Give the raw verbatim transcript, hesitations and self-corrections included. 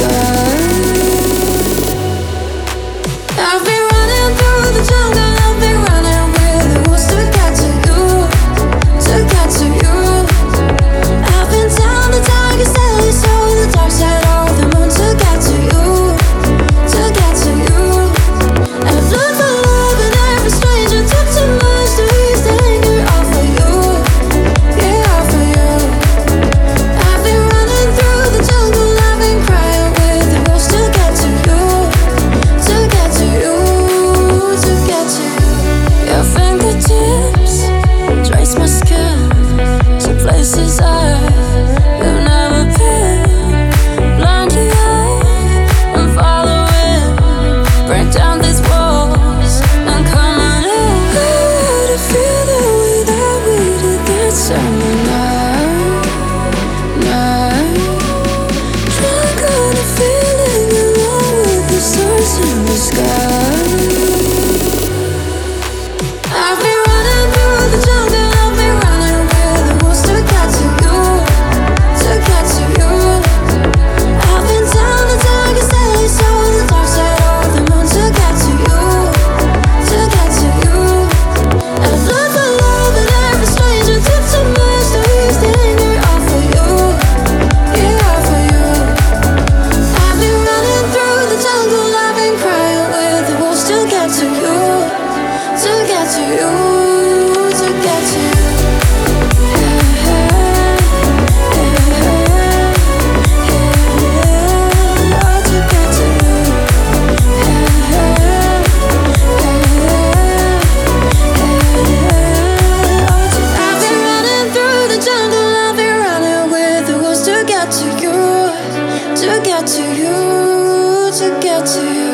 sky. I've been running through the jungle, I've been running with the wolves to get to you, to get to you. I've been down the darkest alley, so the dark side of the moon to get to you, to get to you. I've looked for love in every stranger, took too much to ease the anger off of you, yeah, off of you. I've been running through the jungle, I've been crying with the wolves to get to you, to get to you, to get to you. Your fingertips trace my skin to places I've never been. Blindly I'm following, break down these walls and come on in. How to feel the way that we did that summer night, night. Drunk on a feeling alone with the stars in the sky. I've been running through the jungle, I've been running with the wolves to get to you, to get to you. I've been down the darkest alley, so the dark side of the moon to get to you, to get to you. I've looked for love in every stranger, took too much to ease the anger off of you, yeah, off of you. I've been running through the jungle, I've been crying with the wolves to get to you, to get to you, to get to you. Yeah, yeah, yeah, oh, to get to you. Yeah, yeah, yeah, oh, to get I've been running through the jungle, I've been running with the wolves to get to you, to get to you, to get to you.